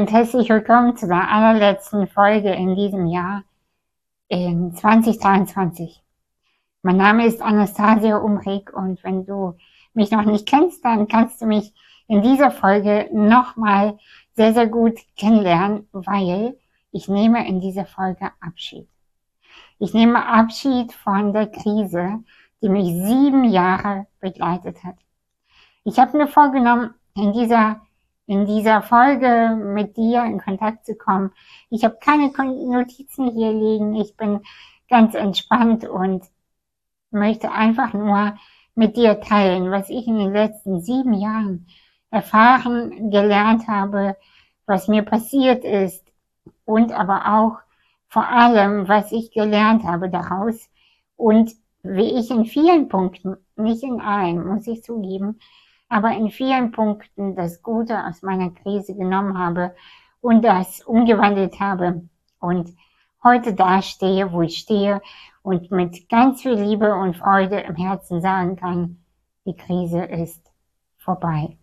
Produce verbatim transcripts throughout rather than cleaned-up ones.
und herzlich willkommen zu der allerletzten Folge in diesem Jahr, in zwanzig dreiundzwanzig. Mein Name ist Anastasia Umrig und wenn du mich noch nicht kennst, dann kannst du mich in dieser Folge nochmal sehr, sehr gut kennenlernen, weil ich nehme in dieser Folge Abschied. Ich nehme Abschied von der Krise, die mich sieben Jahre begleitet hat. Ich habe mir vorgenommen, in dieser in dieser Folge mit dir in Kontakt zu kommen. Ich habe keine Notizen hier liegen. Ich bin ganz entspannt und möchte einfach nur mit dir teilen, was ich in den letzten sieben Jahren erfahren, gelernt habe, was mir passiert ist und aber auch vor allem, was ich gelernt habe daraus und wie ich in vielen Punkten, nicht in allen, muss ich zugeben, aber in vielen Punkten das Gute aus meiner Krise genommen habe und das umgewandelt habe und heute da stehe, wo ich stehe und mit ganz viel Liebe und Freude im Herzen sagen kann, die Krise ist vorbei.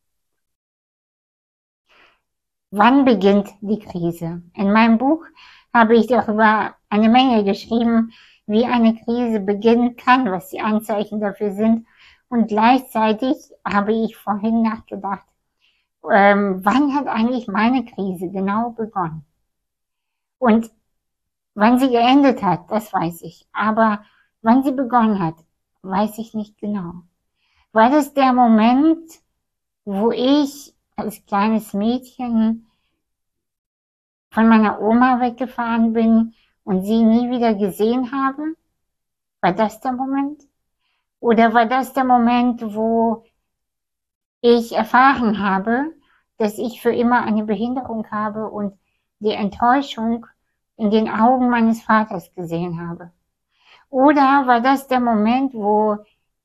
Wann beginnt die Krise? In meinem Buch habe ich darüber eine Menge geschrieben, wie eine Krise beginnen kann, was die Anzeichen dafür sind. Und gleichzeitig habe ich vorhin nachgedacht, ähm, wann hat eigentlich meine Krise genau begonnen? Und wann sie geendet hat, das weiß ich. Aber wann sie begonnen hat, weiß ich nicht genau. War das der Moment, wo ich als kleines Mädchen von meiner Oma weggefahren bin und sie nie wieder gesehen habe? War das der Moment? Oder war das der Moment, wo ich erfahren habe, dass ich für immer eine Behinderung habe und die Enttäuschung in den Augen meines Vaters gesehen habe? Oder war das der Moment, wo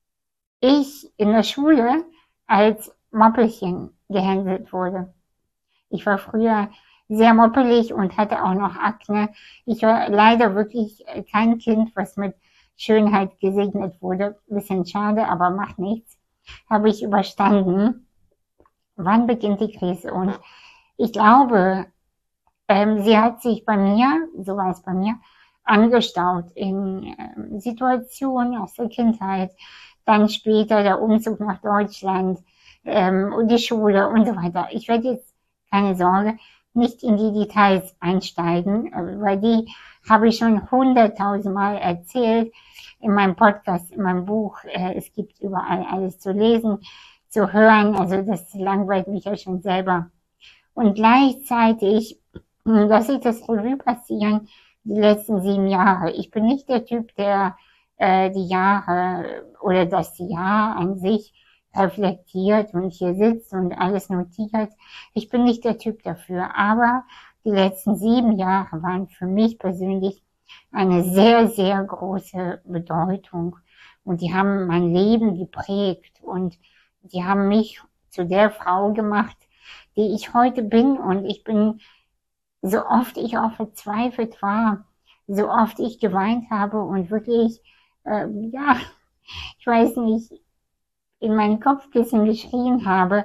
ich in der Schule als Moppelchen gehänselt wurde? Ich war früher sehr moppelig und hatte auch noch Akne. Ich war leider wirklich kein Kind, was mit Schönheit gesegnet wurde. Bisschen schade, aber macht nichts. Habe ich überstanden. Wann beginnt die Krise? Und ich glaube, ähm, sie hat sich bei mir, so war es bei mir, angestaut in ähm, Situationen aus der Kindheit, dann später der Umzug nach Deutschland ähm, und die Schule und so weiter. Ich werde jetzt, keine Sorge, nicht in die Details einsteigen, weil die habe ich schon hunderttausendmal erzählt in meinem Podcast, in meinem Buch. Äh, es gibt überall alles zu lesen, zu hören. Also das langweilt mich ja schon selber. Und gleichzeitig lasse ich das Revue passieren, die letzten sieben Jahre. Ich bin nicht der Typ, der äh, die Jahre oder das Jahr an sich reflektiert und hier sitzt und alles notiert. Ich bin nicht der Typ dafür. Aber die letzten sieben Jahre waren für mich persönlich eine sehr, sehr große Bedeutung. Und die haben mein Leben geprägt und die haben mich zu der Frau gemacht, die ich heute bin. Und ich bin, so oft ich auch verzweifelt war, so oft ich geweint habe und wirklich, äh, ja, ich weiß nicht, in mein Kopfkissen geschrien habe,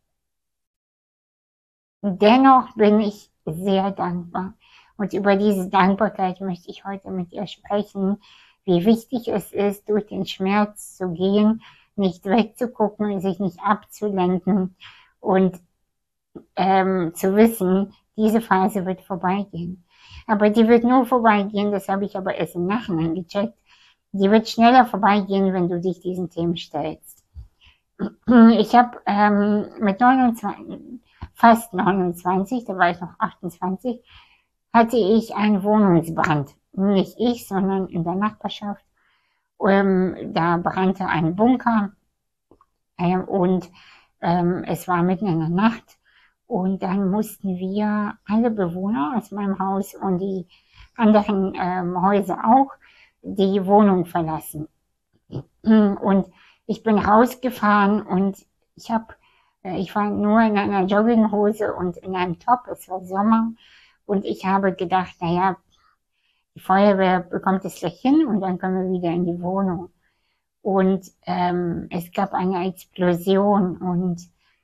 dennoch bin ich sehr dankbar. Und über diese Dankbarkeit möchte ich heute mit ihr sprechen, wie wichtig es ist, durch den Schmerz zu gehen, nicht wegzugucken, sich nicht abzulenken und ähm, zu wissen, diese Phase wird vorbeigehen. Aber die wird nur vorbeigehen, das habe ich aber erst im Nachhinein gecheckt, die wird schneller vorbeigehen, wenn du dich diesen Themen stellst. Ich habe ähm, mit neunundzwanzig, fast neunundzwanzig, da war ich noch achtundzwanzig, hatte ich einen Wohnungsbrand. Nicht ich, sondern in der Nachbarschaft. Ähm, da brannte ein Bunker ähm, und ähm, es war mitten in der Nacht. Und dann mussten wir alle Bewohner aus meinem Haus und die anderen ähm, Häuser auch die Wohnung verlassen. Und ich bin rausgefahren und ich habe, ich war nur in einer Jogginghose und in einem Top, es war Sommer und ich habe gedacht, naja, die Feuerwehr bekommt es gleich hin und dann können wir wieder in die Wohnung. Und ähm, es gab eine Explosion und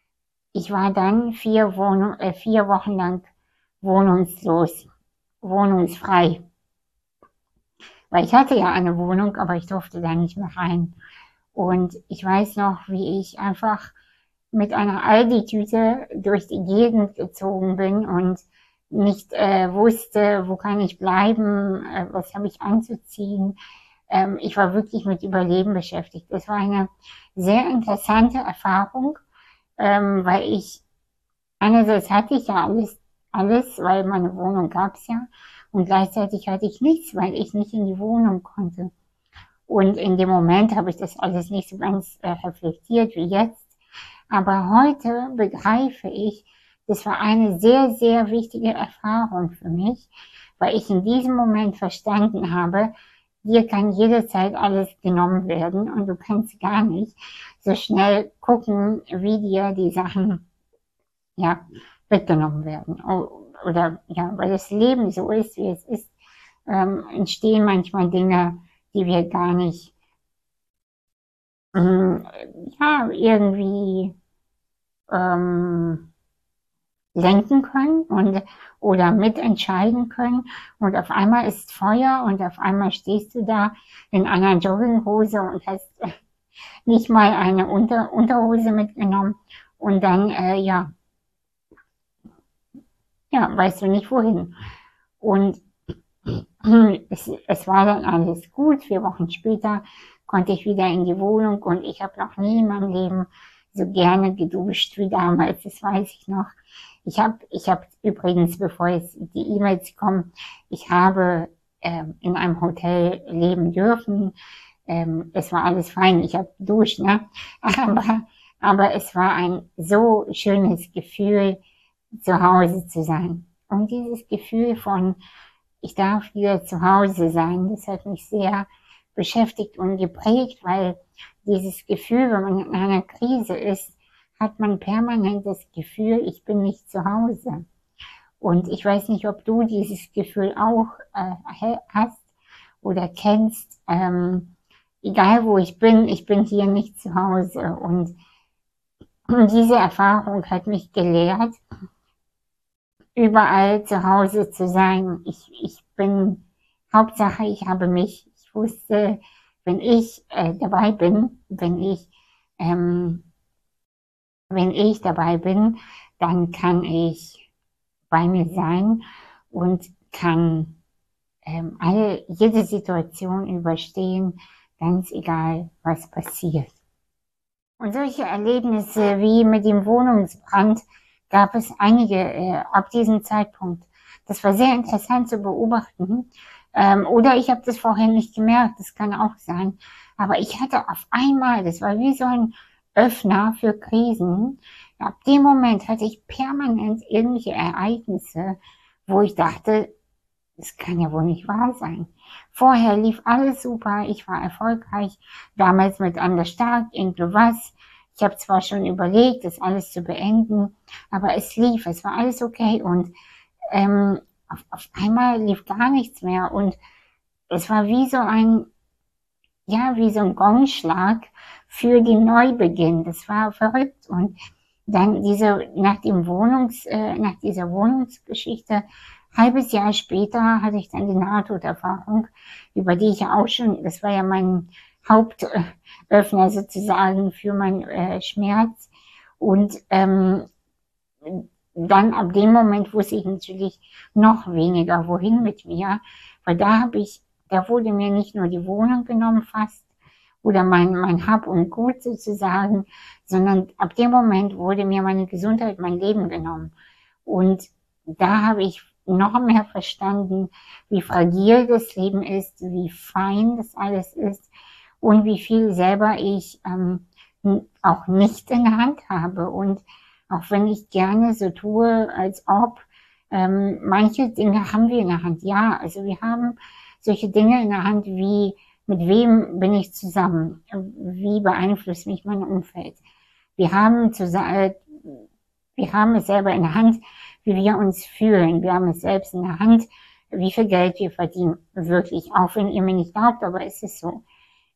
ich war dann vier, Wohnung, äh, vier Wochen lang wohnungslos, wohnungsfrei. Weil ich hatte ja eine Wohnung, aber ich durfte da nicht mehr rein. Und ich weiß noch, wie ich einfach mit einer Aldi-Tüte durch die Gegend gezogen bin und nicht äh, wusste, wo kann ich bleiben, äh, was habe ich anzuziehen. Ähm, ich war wirklich mit Überleben beschäftigt. Das war eine sehr interessante Erfahrung, ähm, weil ich, einerseits hatte ich ja alles, alles, weil meine Wohnung gab's ja, und gleichzeitig hatte ich nichts, weil ich nicht in die Wohnung konnte. Und in dem Moment habe ich das alles nicht so ganz äh, reflektiert wie jetzt. Aber heute begreife ich, das war eine sehr, sehr wichtige Erfahrung für mich, weil ich in diesem Moment verstanden habe, dir kann jederzeit alles genommen werden und du kannst gar nicht so schnell gucken, wie dir die Sachen, ja, weggenommen werden. Oder, ja, weil das Leben so ist, wie es ist, ähm, entstehen manchmal Dinge, die wir gar nicht, ähm, ja, irgendwie, ähm, lenken können und oder mitentscheiden können. Und auf einmal ist Feuer und auf einmal stehst du da in einer Jogginghose und hast nicht mal eine Unter Unterhose mitgenommen. Und dann, äh, ja, ja, weißt du nicht wohin. Und es, es war dann alles gut. Vier Wochen später konnte ich wieder in die Wohnung und ich habe noch nie in meinem Leben so gerne geduscht wie damals. Das weiß ich noch. Ich habe, ich habe übrigens, bevor jetzt die E-Mails kommen, ich habe ähm, in einem Hotel leben dürfen. Ähm, es war alles fein. Ich habe geduscht, ne? Aber, aber es war ein so schönes Gefühl, zu Hause zu sein. Und dieses Gefühl von, ich darf wieder zu Hause sein, das hat mich sehr beschäftigt und geprägt, weil dieses Gefühl, wenn man in einer Krise ist, hat man permanent das Gefühl, ich bin nicht zu Hause. Und ich weiß nicht, ob du dieses Gefühl auch äh, hast oder kennst. Ähm, egal wo ich bin, ich bin hier nicht zu Hause. Und diese Erfahrung hat mich gelehrt, überall zu Hause zu sein. Ich, ich bin, Hauptsache, ich habe mich. Ich wusste, wenn ich äh, dabei bin, wenn ich, ähm, wenn ich dabei bin, dann kann ich bei mir sein und kann ähm, alle, jede Situation überstehen, ganz egal, was passiert. Und solche Erlebnisse wie mit dem Wohnungsbrand gab es einige äh, ab diesem Zeitpunkt. Das war sehr interessant zu beobachten. Ähm, oder ich habe das vorher nicht gemerkt, das kann auch sein. Aber ich hatte auf einmal, das war wie so ein Öffner für Krisen. Ab dem Moment hatte ich permanent irgendwelche Ereignisse, wo ich dachte, das kann ja wohl nicht wahr sein. Vorher lief alles super, ich war erfolgreich, damals mit Anders Stark, irgendwas. Ich habe zwar schon überlegt, das alles zu beenden, aber es lief, es war alles okay und ähm, auf, auf einmal lief gar nichts mehr und es war wie so ein, ja, wie so ein Gongschlag für den Neubeginn. Das war verrückt und dann diese, nach dem Wohnungs, äh, nach dieser Wohnungsgeschichte, halbes Jahr später hatte ich dann die Nahtoderfahrung, über die ich ja auch schon, das war ja mein Hauptöffner sozusagen für meinen äh, Schmerz. Und ähm, dann ab dem Moment wusste ich natürlich noch weniger, wohin mit mir, weil da habe ich, da wurde mir nicht nur die Wohnung genommen fast oder mein, mein Hab und Gut sozusagen, sondern ab dem Moment wurde mir meine Gesundheit, mein Leben genommen. Und da habe ich noch mehr verstanden, wie fragil das Leben ist, wie fein das alles ist und wie viel selber ich ähm, auch nicht in der Hand habe. Und auch wenn ich gerne so tue, als ob, ähm, manche Dinge haben wir in der Hand. Ja, also wir haben solche Dinge in der Hand wie, mit wem bin ich zusammen? Wie beeinflusst mich mein Umfeld? Wir haben zusammen, wir haben es selber in der Hand, wie wir uns fühlen. Wir haben es selbst in der Hand, wie viel Geld wir verdienen. Wirklich, auch wenn ihr mir nicht glaubt, aber es ist so.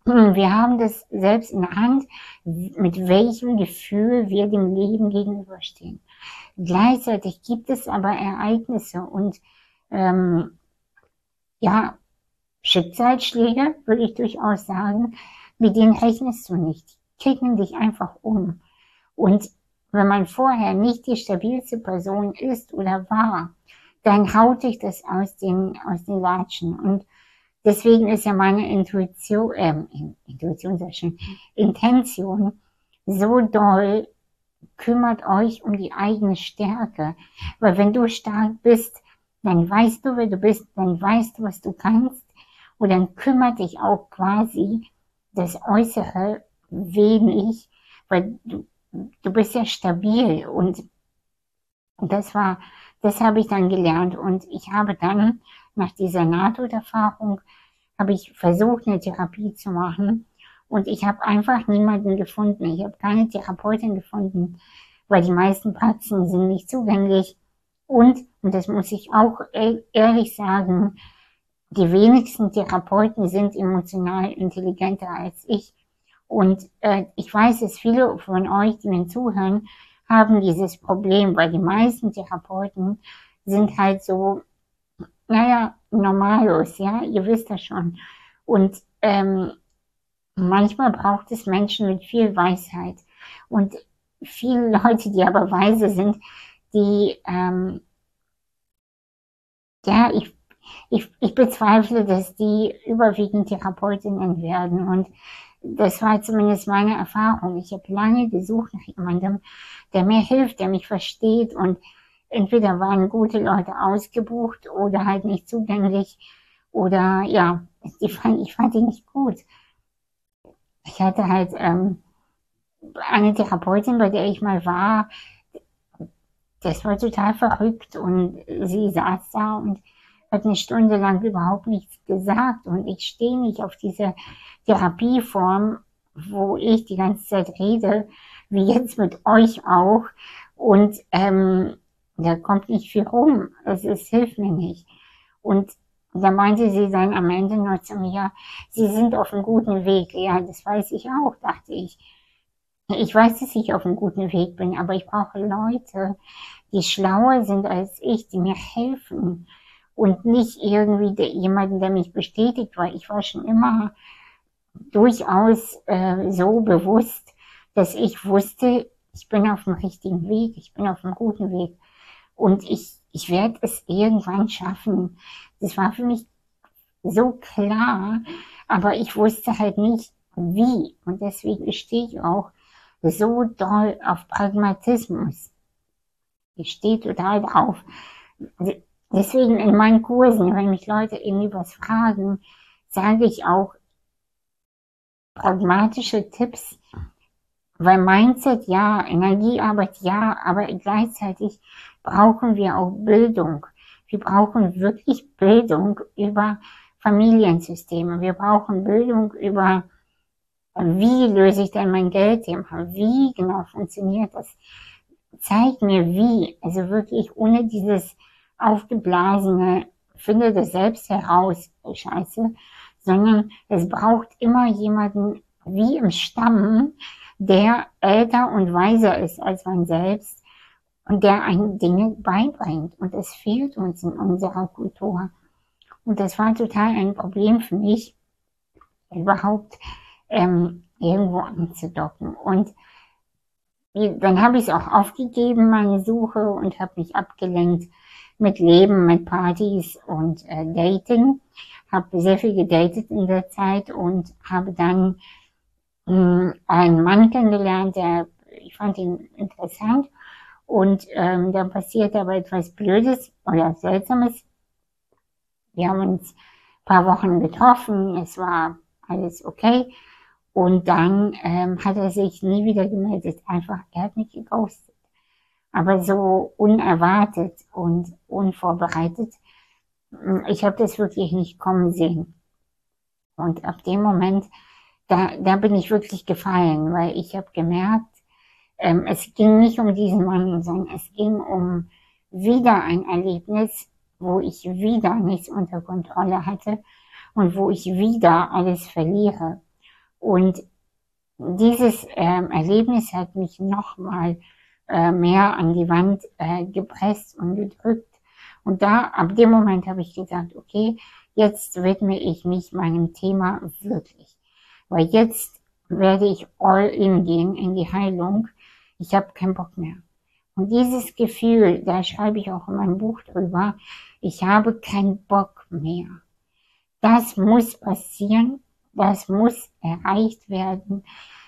Wir haben das selbst in der Hand, mit welchem Gefühl wir dem Leben gegenüberstehen. Gleichzeitig gibt es aber Ereignisse und ähm, ja, Schicksalsschläge, würde ich durchaus sagen, mit denen rechnest du nicht. Die kicken dich einfach um. Und wenn man vorher nicht die stabilste Person ist oder war, dann haut dich das aus den, aus den Latschen. Und deswegen ist ja meine Intuition, äh, Intuition sehr schön, Intention so doll, kümmert euch um die eigene Stärke. Weil wenn du stark bist, dann weißt du, wer du bist, dann weißt du, was du kannst. Und dann kümmert dich auch quasi das Äußere wenig, weil du, du bist ja stabil. Und das war, das habe ich dann gelernt. Und ich habe dann nach dieser Nahtoderfahrung habe ich versucht, eine Therapie zu machen. Und ich habe einfach niemanden gefunden. Ich habe keine Therapeutin gefunden, weil die meisten Praxen sind nicht zugänglich. Und, und das muss ich auch ehrlich sagen, die wenigsten Therapeuten sind emotional intelligenter als ich. Und äh, ich weiß, dass viele von euch, die mir zuhören, haben dieses Problem, weil die meisten Therapeuten sind halt so, naja, normalos, ja, ihr wisst das schon. Und ähm, manchmal braucht es Menschen mit viel Weisheit. Und viele Leute, die aber weise sind, die, ähm, ja, ich, ich, ich bezweifle, dass die überwiegend Therapeutinnen werden. Und das war zumindest meine Erfahrung. Ich habe lange gesucht nach jemandem, der mir hilft, der mich versteht. Und entweder waren gute Leute ausgebucht oder halt nicht zugänglich. Oder ja, ich fand, ich fand die nicht gut. Ich hatte halt ähm, eine Therapeutin, bei der ich mal war, das war total verrückt und sie saß da und hat eine Stunde lang überhaupt nichts gesagt und ich stehe nicht auf diese Therapieform, wo ich die ganze Zeit rede, wie jetzt mit euch auch und ähm, da kommt nicht viel rum, also es hilft mir nicht. Und da meinte sie dann am Ende noch zu mir, Sie sind auf einem guten Weg. Ja, das weiß ich auch, dachte ich. Ich weiß, dass ich auf einem guten Weg bin, aber ich brauche Leute, die schlauer sind als ich, die mir helfen und nicht irgendwie der, jemanden, der mich bestätigt, weil ich war schon immer durchaus äh, so bewusst, dass ich wusste, ich bin auf dem richtigen Weg, ich bin auf einem guten Weg und ich, ich werde es irgendwann schaffen. Das war für mich so klar, aber ich wusste halt nicht, wie. Und deswegen stehe ich auch so doll auf Pragmatismus. Ich stehe total drauf. Deswegen in meinen Kursen, wenn mich Leute irgendwie was fragen, sage ich auch pragmatische Tipps, weil Mindset ja, Energiearbeit ja, aber gleichzeitig brauchen wir auch Bildung. Wir brauchen wirklich Bildung über Familiensysteme. Wir brauchen Bildung über, wie löse ich denn mein Geldthema? Wie genau funktioniert das? Zeig mir wie. Also wirklich ohne dieses aufgeblasene, finde das selbst heraus, Scheiße, sondern es braucht immer jemanden wie im Stamm, der älter und weiser ist als man selbst und der einen Dinge beibringt. Und es fehlt uns in unserer Kultur. Und das war total ein Problem für mich, überhaupt ähm, irgendwo anzudocken. Und dann habe ich es auch aufgegeben, meine Suche, und habe mich abgelenkt mit Leben, mit Partys und äh, Dating. Habe sehr viel gedatet in der Zeit und habe dann mh, einen Mann kennengelernt, der, ich fand ihn interessant. Und ähm, dann passierte aber etwas Blödes oder Seltsames. Wir haben uns ein paar Wochen getroffen, es war alles okay. Und dann ähm, hat er sich nie wieder gemeldet. Einfach, er hat mich geghostet. Aber so unerwartet und unvorbereitet. Ich habe das wirklich nicht kommen sehen. Und ab dem Moment, da, da bin ich wirklich gefallen, weil ich habe gemerkt, ähm, es ging nicht um diesen Mann, sondern es ging um wieder ein Erlebnis, wo ich wieder nichts unter Kontrolle hatte und wo ich wieder alles verliere. Und dieses ähm, Erlebnis hat mich nochmal äh, mehr an die Wand äh, gepresst und gedrückt. Und da, ab dem Moment habe ich gesagt, okay, jetzt widme ich mich meinem Thema wirklich. Weil jetzt werde ich all in gehen in die Heilung. Ich habe keinen Bock mehr. Und dieses Gefühl, da schreibe ich auch in meinem Buch drüber, ich habe keinen Bock mehr. Das muss passieren, das muss erreicht werden,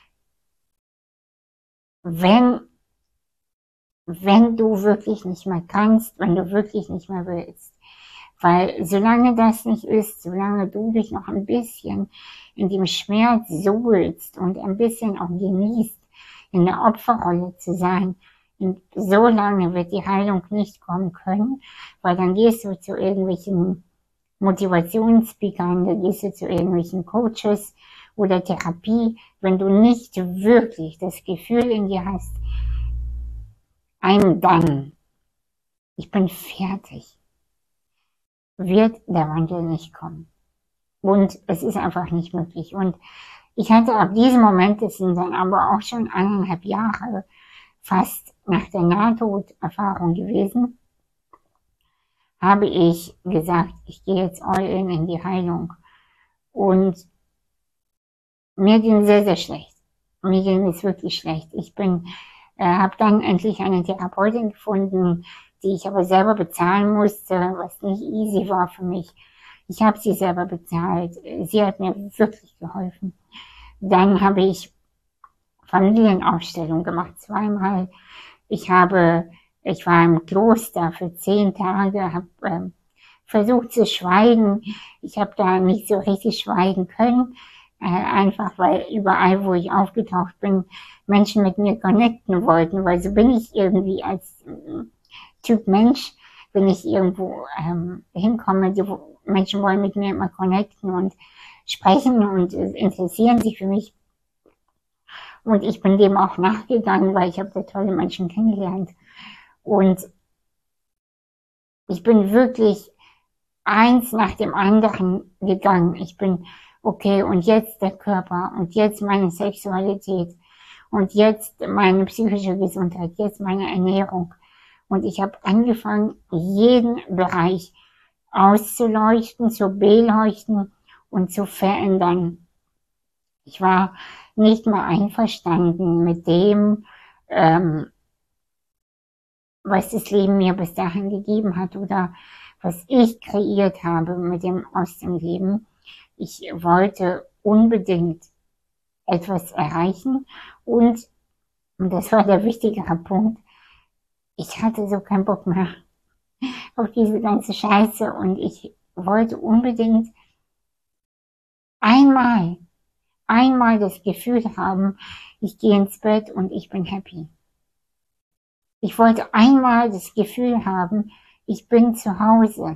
wenn, wenn du wirklich nicht mehr kannst, wenn du wirklich nicht mehr willst. Weil solange das nicht ist, solange du dich noch ein bisschen in dem Schmerz suhlst und ein bisschen auch genießt, in der Opferrolle zu sein, und so lange wird die Heilung nicht kommen können, weil dann gehst du zu irgendwelchen Motivationsspeakern, dann gehst du zu irgendwelchen Coaches oder Therapie, wenn du nicht wirklich das Gefühl in dir hast, I'm done, ich bin fertig, wird der Wandel nicht kommen. Und es ist einfach nicht möglich. Und ich hatte ab diesem Moment, das sind dann aber auch schon eineinhalb Jahre fast nach der Nahtoderfahrung gewesen, habe ich gesagt, ich gehe jetzt all in in die Heilung. Und mir ging sehr, sehr schlecht. Mir ging es wirklich schlecht. Ich bin, äh, habe dann endlich eine Therapeutin gefunden, die ich aber selber bezahlen musste, was nicht easy war für mich. Ich habe sie selber bezahlt. Sie hat mir wirklich geholfen. Dann habe ich Familienaufstellung gemacht, zweimal. Ich habe, ich war im Kloster für zehn Tage, habe ähm, versucht zu schweigen. Ich habe da nicht so richtig schweigen können, äh, einfach weil überall, wo ich aufgetaucht bin, Menschen mit mir connecten wollten, weil so bin ich irgendwie als äh, Typ Mensch, wenn ich irgendwo ähm, hinkomme, die Menschen wollen mit mir immer connecten und sprechen und äh, interessieren sich für mich. Und ich bin dem auch nachgegangen, weil ich habe da tolle Menschen kennengelernt. Und ich bin wirklich eins nach dem anderen gegangen. Ich bin, okay, und jetzt der Körper und jetzt meine Sexualität und jetzt meine psychische Gesundheit, jetzt meine Ernährung. Und ich habe angefangen, jeden Bereich auszuleuchten, zu beleuchten und zu verändern. Ich war nicht mehr einverstanden mit dem, ähm, was das Leben mir bis dahin gegeben hat oder was ich kreiert habe mit dem aus dem Leben. Ich wollte unbedingt etwas erreichen und, und das war der wichtigere Punkt, ich hatte so keinen Bock mehr auf diese ganze Scheiße und ich wollte unbedingt einmal, einmal das Gefühl haben, ich gehe ins Bett und ich bin happy. Ich wollte einmal das Gefühl haben, ich bin zu Hause.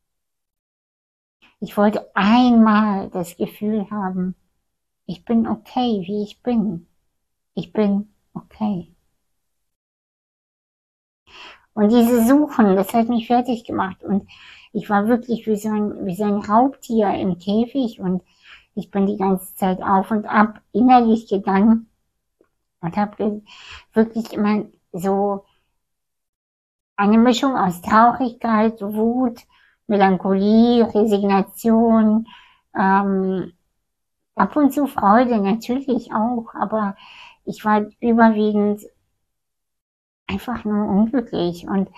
Ich wollte einmal das Gefühl haben, ich bin okay, wie ich bin. Ich bin okay. Und diese Suchen, das hat mich fertig gemacht. Und ich war wirklich wie so ein, wie so ein Raubtier im Käfig. Und ich bin die ganze Zeit auf und ab innerlich gegangen und habe wirklich immer so eine Mischung aus Traurigkeit, Wut, Melancholie, Resignation, ähm, ab und zu Freude natürlich auch, aber ich war überwiegend einfach nur unglücklich. Und,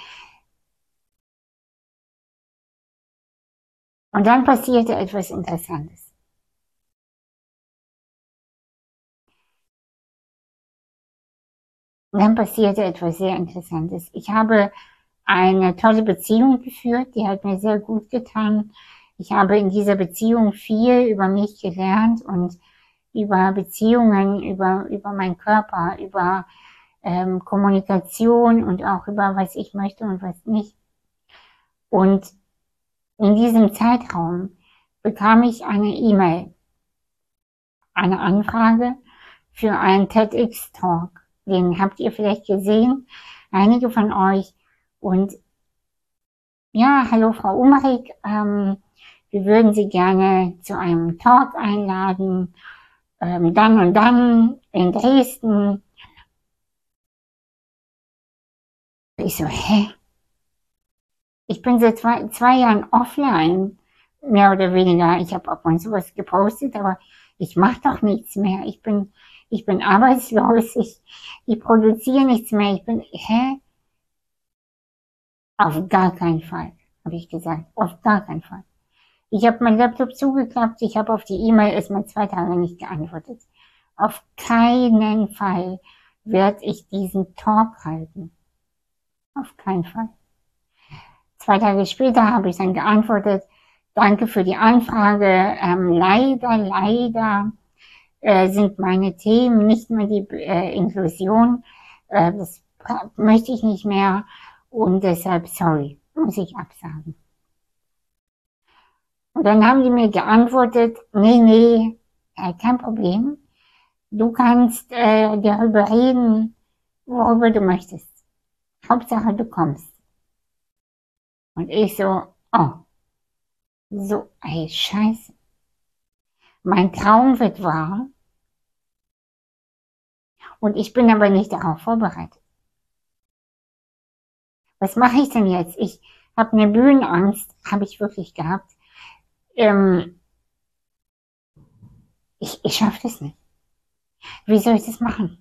und dann passierte etwas Interessantes. Und dann passierte etwas sehr Interessantes. Ich habe eine tolle Beziehung geführt, die hat mir sehr gut getan. Ich habe in dieser Beziehung viel über mich gelernt und über Beziehungen, über, über meinen Körper, über ähm, Kommunikation und auch über was ich möchte und was nicht. Und in diesem Zeitraum bekam ich eine E-Mail, eine Anfrage für einen TEDx-Talk. Den habt ihr vielleicht gesehen, einige von euch. Und ja, hallo Frau Umarik, ähm, wir würden Sie gerne zu einem Talk einladen. ähm, dann und dann in Dresden. Ich so, hä? Ich bin seit zwei, zwei Jahren offline, mehr oder weniger. Ich habe ab und zu was gepostet, aber ich mache doch nichts mehr. Ich bin, ich bin arbeitslos, ich, ich produziere nichts mehr. Ich bin, hä? Auf gar keinen Fall, habe ich gesagt. Auf gar keinen Fall. Ich habe meinen Laptop zugeklappt, ich habe auf die E-Mail erstmal zwei Tage nicht geantwortet. Auf keinen Fall werde ich diesen Talk halten. Auf keinen Fall. Zwei Tage später habe ich dann geantwortet, danke für die Anfrage. Ähm, leider, leider äh, sind meine Themen nicht mehr die äh, Inklusion. Äh, das möchte ich nicht mehr und deshalb, sorry, muss ich absagen. Und dann haben die mir geantwortet, nee, nee, äh, kein Problem. Du kannst äh, darüber reden, worüber du möchtest. Hauptsache, du kommst. Und ich so, oh, so, ey, scheiße. Mein Traum wird wahr. Und ich bin aber nicht darauf vorbereitet. Was mache ich denn jetzt? Ich habe eine Bühnenangst, habe ich wirklich gehabt. Ähm, ich ich schaffe das nicht. Wie soll ich das machen?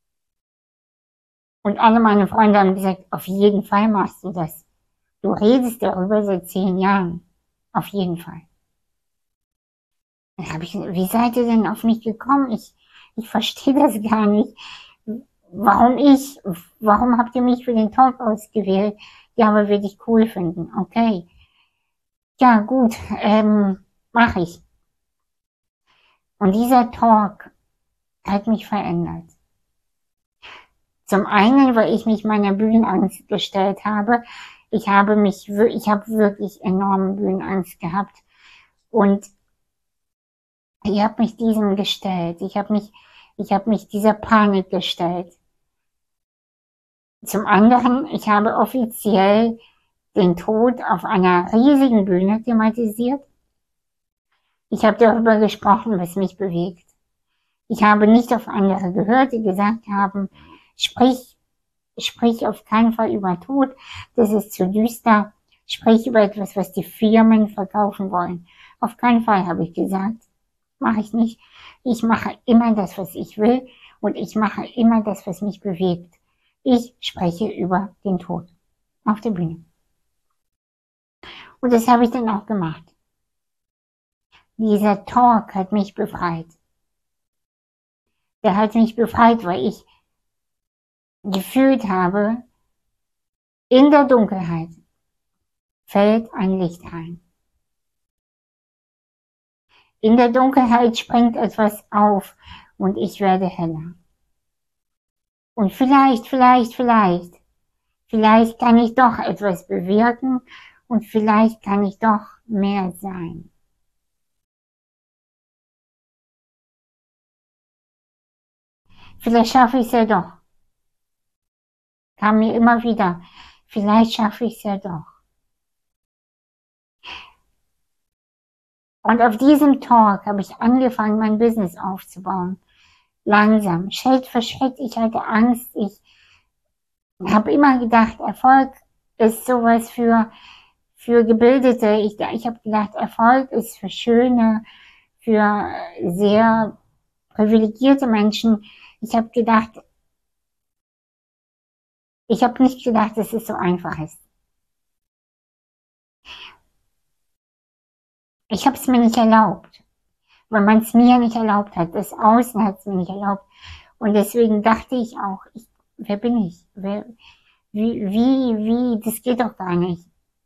Und alle meine Freunde haben gesagt, auf jeden Fall machst du das. Du redest darüber seit zehn Jahren. Auf jeden Fall. Dann habe ich, wie seid ihr denn auf mich gekommen? Ich, ich verstehe das gar nicht. Warum ich? Warum habt ihr mich für den Talk ausgewählt? Ja, aber würde ich cool finden. Okay. Ja, gut, ähm, mache ich. Und dieser Talk hat mich verändert. Zum einen, weil ich mich meiner Bühnenangst gestellt habe. Ich habe mich, ich habe wirklich enorme Bühnenangst gehabt. Und ich habe mich diesem gestellt. Ich habe mich, ich habe mich dieser Panik gestellt. Zum anderen, ich habe offiziell den Tod auf einer riesigen Bühne thematisiert. Ich habe darüber gesprochen, was mich bewegt. Ich habe nicht auf andere gehört, die gesagt haben, sprich, sprich auf keinen Fall über Tod, das ist zu düster. Sprich über etwas, was die Firmen verkaufen wollen. Auf keinen Fall, habe ich gesagt. Mache ich nicht. Ich mache immer das, was ich will und ich mache immer das, was mich bewegt. Ich spreche über den Tod auf der Bühne. Und das habe ich dann auch gemacht. Dieser Talk hat mich befreit. Der hat mich befreit, weil ich gefühlt habe, in der Dunkelheit fällt ein Licht rein. In der Dunkelheit springt etwas auf und ich werde heller. Und vielleicht, vielleicht, vielleicht, vielleicht kann ich doch etwas bewirken und vielleicht kann ich doch mehr sein. Vielleicht schaffe ich es ja doch. Kam mir immer wieder, vielleicht schaffe ich es ja doch. Und auf diesem Talk habe ich angefangen, mein Business aufzubauen. Langsam, Schritt für Schritt. Ich hatte Angst. Ich habe immer gedacht, Erfolg ist sowas für, für Gebildete. Ich, ich habe gedacht, Erfolg ist für Schöne, für sehr privilegierte Menschen. Ich habe gedacht, ich habe nicht gedacht, dass es so einfach ist. Ich habe es mir nicht erlaubt, weil man es mir nicht erlaubt hat. Das Außen hat es mir nicht erlaubt. Und deswegen dachte ich auch, ich, wer bin ich? Wer, wie, wie, wie, das geht doch gar nicht.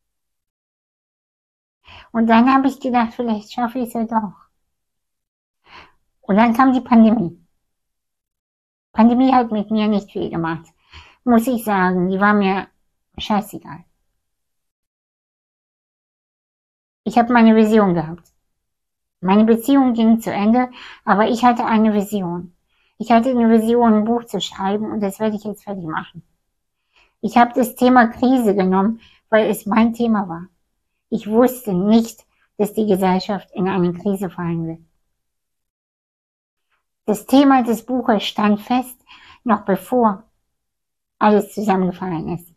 Und dann habe ich gedacht, vielleicht schaffe ich es ja doch. Und dann kam die Pandemie. Pandemie hat mit mir nicht viel gemacht, muss ich sagen. Die war mir scheißegal. Ich habe meine Vision gehabt. Meine Beziehung ging zu Ende, aber ich hatte eine Vision. Ich hatte eine Vision, ein Buch zu schreiben und das werde ich jetzt fertig machen. Ich habe das Thema Krise genommen, weil es mein Thema war. Ich wusste nicht, dass die Gesellschaft in eine Krise fallen wird. Das Thema des Buches stand fest, noch bevor alles zusammengefallen ist.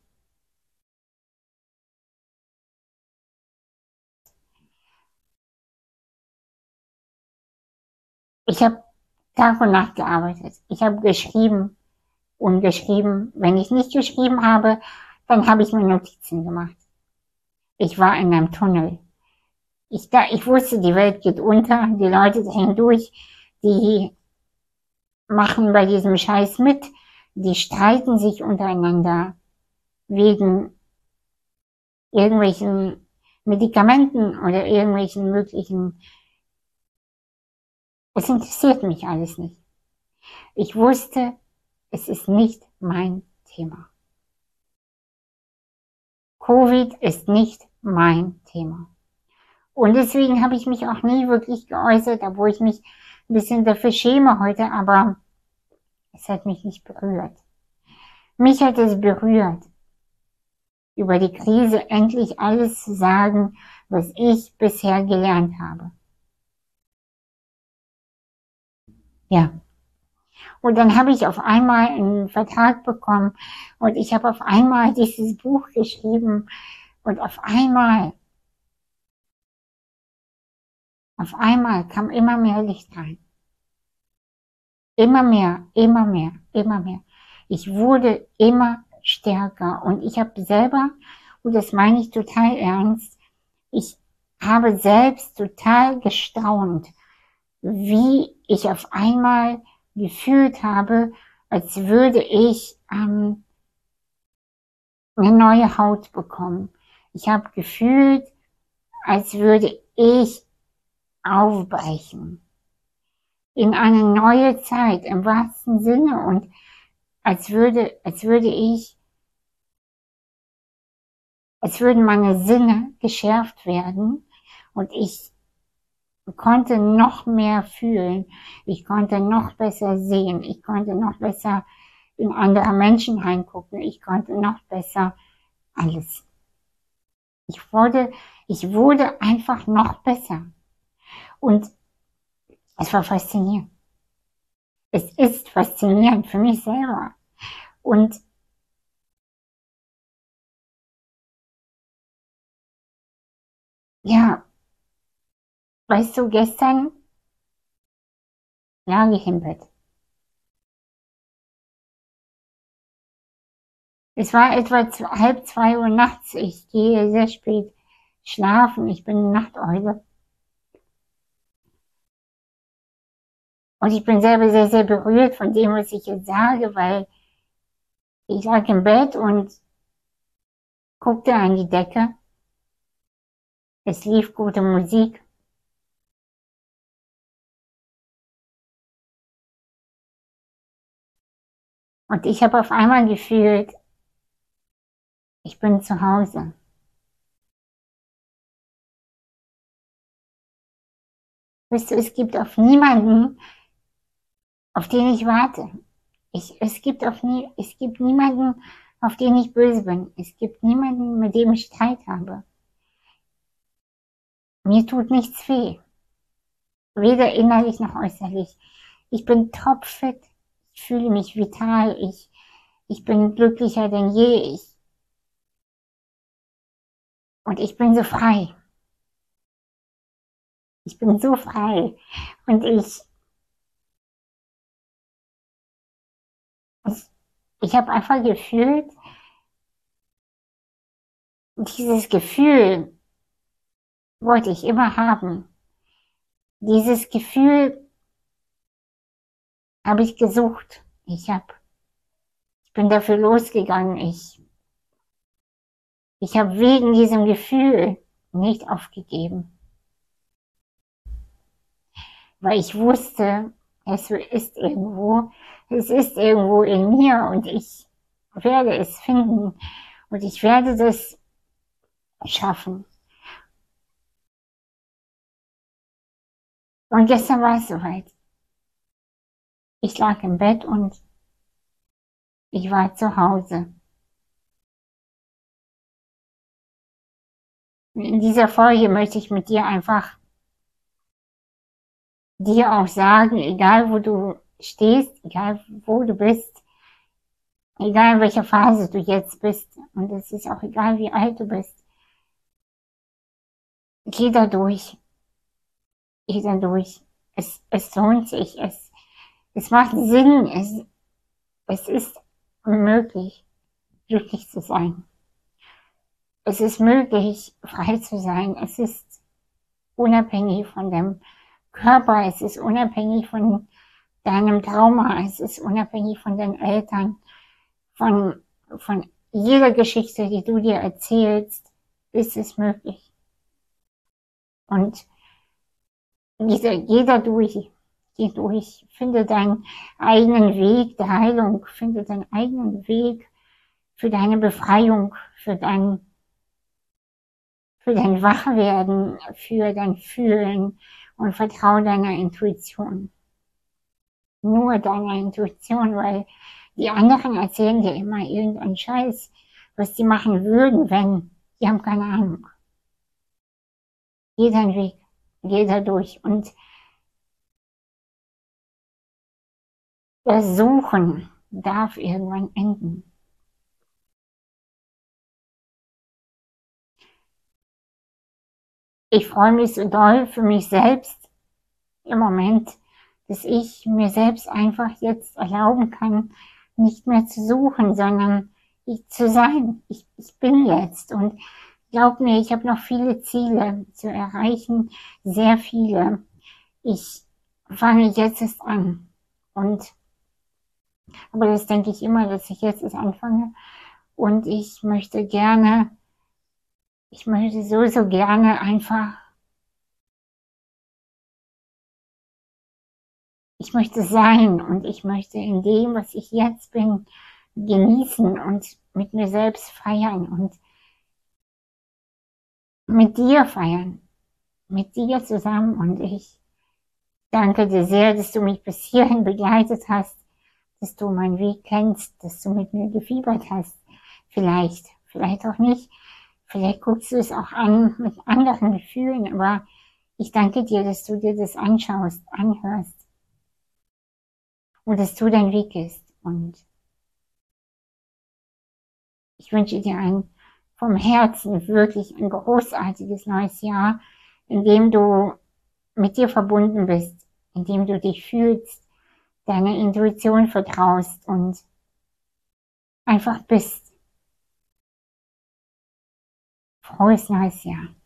Ich habe Tag und Nacht gearbeitet. Ich habe geschrieben und geschrieben. Wenn ich nicht geschrieben habe, dann habe ich mir Notizen gemacht. Ich war in einem Tunnel. Ich, da, ich wusste, die Welt geht unter, die Leute drehen durch, die machen bei diesem Scheiß mit, die streiten sich untereinander wegen irgendwelchen Medikamenten oder irgendwelchen möglichen. Es interessiert mich alles nicht. Ich wusste, es ist nicht mein Thema. Covid ist nicht mein Thema. Und deswegen habe ich mich auch nie wirklich geäußert, obwohl ich mich ein bisschen dafür schäme heute, aber es hat mich nicht berührt. Mich hat es berührt, über die Krise endlich alles zu sagen, was ich bisher gelernt habe. Ja. Und dann habe ich auf einmal einen Vertrag bekommen und ich habe auf einmal dieses Buch geschrieben und auf einmal, auf einmal kam immer mehr Licht rein. Immer mehr, immer mehr, immer mehr. Ich wurde immer stärker und ich habe selber, und das meine ich total ernst, ich habe selbst total gestaunt, wie ich auf einmal gefühlt habe, als würde ich ähm, eine neue Haut bekommen. Ich habe gefühlt, als würde ich aufbrechen in eine neue Zeit im wahrsten Sinne und als würde, als würde ich, als würden meine Sinne geschärft werden und ich konnte noch mehr fühlen, ich konnte noch besser sehen, ich konnte noch besser in andere Menschen reingucken, ich konnte noch besser alles. Ich wurde, ich wurde einfach noch besser und es war faszinierend. Es ist faszinierend für mich selber und ja, weißt du, gestern lag ich im Bett. Es war etwa z- halb zwei Uhr nachts. Ich gehe sehr spät schlafen. Ich bin eine Nachteule. Und ich bin selber sehr, sehr berührt von dem, was ich jetzt sage, weil ich lag im Bett und guckte an die Decke. Es lief gute Musik. Und ich habe auf einmal gefühlt, ich bin zu Hause. Weißt du, es gibt auf niemanden, auf den ich warte. Ich, es gibt auf nie, es gibt niemanden, auf den ich böse bin. Es gibt niemanden, mit dem ich Streit habe. Mir tut nichts weh. Weder innerlich noch äußerlich. Ich bin topfit. Ich fühle mich vital. Ich, ich bin glücklicher denn je. Ich, und ich bin so frei. Ich bin so frei. Und ich, ich, ich habe einfach gefühlt, dieses Gefühl wollte ich immer haben. Dieses Gefühl habe ich gesucht. Ich hab, ich bin dafür losgegangen. Ich, ich habe wegen diesem Gefühl nicht aufgegeben, weil ich wusste, es ist irgendwo, es ist irgendwo in mir und ich werde es finden und ich werde das schaffen. Und gestern war es soweit. Ich lag im Bett und ich war zu Hause. In dieser Folge möchte ich mit dir einfach dir auch sagen, egal wo du stehst, egal wo du bist, egal in welcher Phase du jetzt bist, und es ist auch egal, wie alt du bist, geh da durch, geh da durch. Es, es lohnt sich, es, es macht Sinn, es, es ist möglich, glücklich zu sein. Es ist möglich, frei zu sein. Es ist unabhängig von dem Körper, es ist unabhängig von deinem Trauma, es ist unabhängig von deinen Eltern, von, von jeder Geschichte, die du dir erzählst, ist es möglich. Und jeder, jeder durch, geh durch, finde deinen eigenen Weg der Heilung, finde deinen eigenen Weg für deine Befreiung, für dein, für dein Wachwerden, für dein Fühlen und vertraue deiner Intuition. Nur deiner Intuition, weil die anderen erzählen dir immer irgendeinen Scheiß, was die machen würden, wenn, die haben keine Ahnung. Geh deinen Weg, geh da durch und das Suchen darf irgendwann enden. Ich freue mich so doll für mich selbst im Moment, dass ich mir selbst einfach jetzt erlauben kann, nicht mehr zu suchen, sondern ich zu sein. Ich, ich bin jetzt und glaub mir, ich habe noch viele Ziele zu erreichen, sehr viele. Ich fange jetzt erst an und aber das denke ich immer, dass ich jetzt erst anfange und ich möchte gerne, ich möchte so, so gerne einfach, ich möchte sein und ich möchte in dem, was ich jetzt bin, genießen und mit mir selbst feiern und mit dir feiern, mit dir zusammen. Und ich danke dir sehr, dass du mich bis hierhin begleitet hast, dass du meinen Weg kennst, dass du mit mir gefiebert hast. Vielleicht, vielleicht auch nicht. Vielleicht guckst du es auch an mit anderen Gefühlen, aber ich danke dir, dass du dir das anschaust, anhörst und dass du dein Weg gehst. Und ich wünsche dir ein vom Herzen wirklich ein großartiges neues Jahr, in dem du mit dir verbunden bist, in dem du dich fühlst, deiner Intuition vertraust und einfach bist. Frohes neues Jahr.